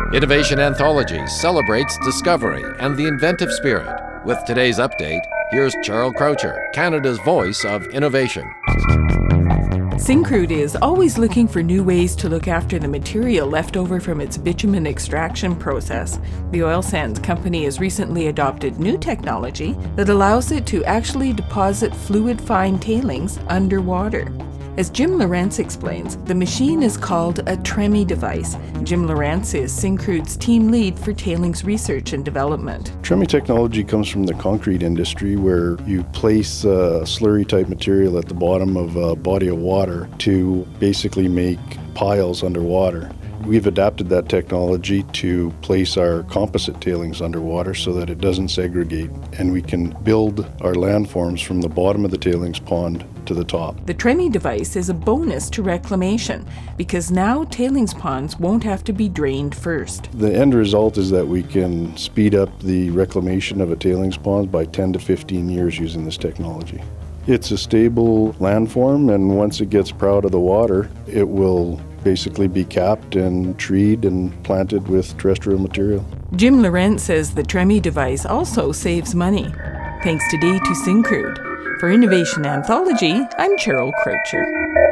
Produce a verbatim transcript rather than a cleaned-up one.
Innovation Anthology celebrates discovery and the inventive spirit. With today's update, here's Cheryl Croucher, Canada's voice of innovation. Syncrude is always looking for new ways to look after the material left over from its bitumen extraction process. The oil sands company has recently adopted new technology that allows it to actually deposit fluid-fine tailings underwater. As Jim Lorentz explains, the machine is called a TREMI device. Jim Lorentz is Syncrude's team lead for tailings research and development. TREMI technology comes from the concrete industry, where you place a slurry-type material at the bottom of a body of water to basically make piles underwater. We've adapted that technology to place our composite tailings underwater so that it doesn't segregate, and we can build our landforms from the bottom of the tailings pond to the top. The TREMI device is a bonus to reclamation because now tailings ponds won't have to be drained first. The end result is that we can speed up the reclamation of a tailings pond by ten to fifteen years using this technology. It's a stable landform, and once it gets proud of the water, it will basically be capped and treed and planted with terrestrial material. Jim Lorentz says the TREMI device also saves money. Thanks today to Syncrude. For Innovation Anthology, I'm Cheryl Croucher.